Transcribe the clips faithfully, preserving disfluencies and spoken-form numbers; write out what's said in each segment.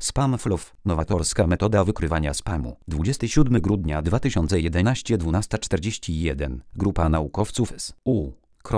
Spamflow. Nowatorska metoda wykrywania spamu. dwudziestego siódmego grudnia dwa tysiące jedenastego, dwunasta czterdzieści jeden. Grupa naukowców z U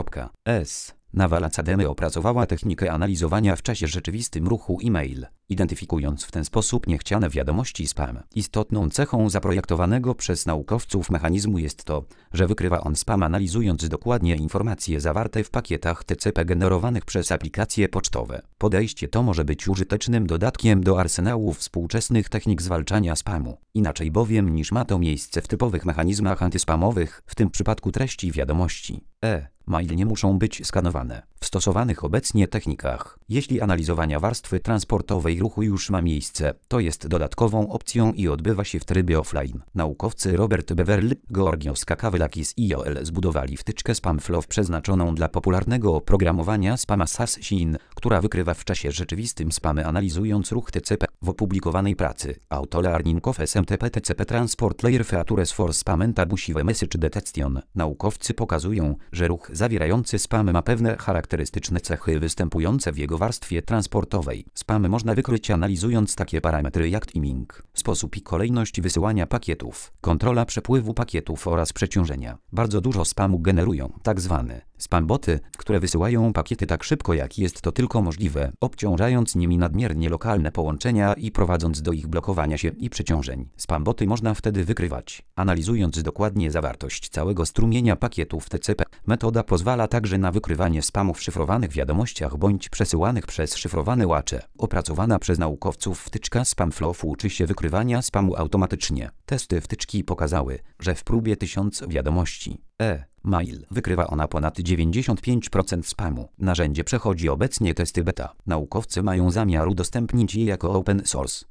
S Naval Academy opracowała technikę analizowania w czasie rzeczywistym ruchu e-mail, identyfikując w ten sposób niechciane wiadomości spam. Istotną cechą zaprojektowanego przez naukowców mechanizmu jest to, że wykrywa on spam, analizując dokładnie informacje zawarte w pakietach T C P generowanych przez aplikacje pocztowe. Podejście to może być użytecznym dodatkiem do arsenału współczesnych technik zwalczania spamu, inaczej bowiem niż ma to miejsce w typowych mechanizmach antyspamowych, w tym przypadku treści wiadomości e-mail nie muszą być skanowane. W stosowanych obecnie technikach, jeśli analizowania warstwy transportowej ruchu już ma miejsce, to jest dodatkową opcją i odbywa się w trybie offline. Naukowcy Robert Beverly, Georgios Kakavylakis i O L zbudowali wtyczkę Spamflow przeznaczoną dla popularnego oprogramowania Spam Assassin, która wykrywa w czasie rzeczywistym spamy, analizując ruch T C P. W opublikowanej pracy Auto-Learning of S M T P T C P Transport Layer Features for Spam and Abusive Message Detection naukowcy pokazują, że ruch zawierający spam ma pewne charakterystyczne cechy występujące w jego warstwie transportowej. Spam można wykryć analizując takie parametry jak timing, sposób i kolejność wysyłania pakietów, kontrola przepływu pakietów oraz przeciążenia. Bardzo dużo spamu generują tak zwane spamboty, które wysyłają pakiety tak szybko jak jest to tylko możliwe, obciążając nimi nadmiernie lokalne połączenia i prowadząc do ich blokowania się i przeciążeń. Spamboty można wtedy wykrywać, analizując dokładnie zawartość całego strumienia pakietów T C P. Metoda pozwala także na wykrywanie spamu w szyfrowanych wiadomościach bądź przesyłanych przez szyfrowane łacze. Opracowana przez naukowców wtyczka Spamflow uczy się wykrywania spamu automatycznie. Testy wtyczki pokazały, że w próbie tysiąc wiadomości e-mail wykrywa ona ponad dziewięćdziesiąt pięć procent spamu. Narzędzie przechodzi obecnie testy beta. Naukowcy mają zamiar udostępnić je jako open source.